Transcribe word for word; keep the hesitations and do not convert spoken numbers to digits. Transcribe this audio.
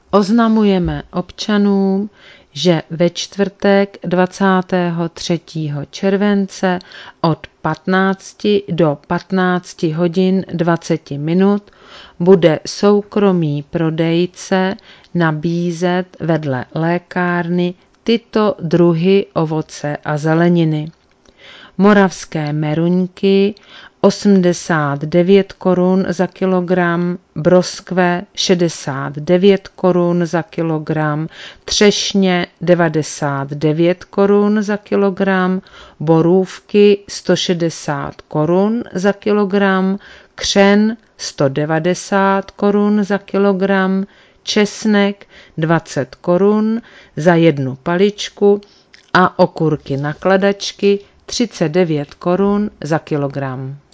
Oznamujeme občanům, že ve čtvrtek dvacátého třetího července od patnácti do patnácti hodin dvacet minut bude soukromý prodejce nabízet vedle lékárny tyto druhy ovoce a zeleniny. Moravské meruňky osmdesát devět korun za kilogram, broskve šedesát devět korun za kilogram, třešně devadesát devět korun za kilogram, borůvky sto šedesát korun za kilogram, křen sto devadesát korun za kilogram, česnek dvacet korun za jednu paličku a okurky nakladačky třicet devět korun za kilogram.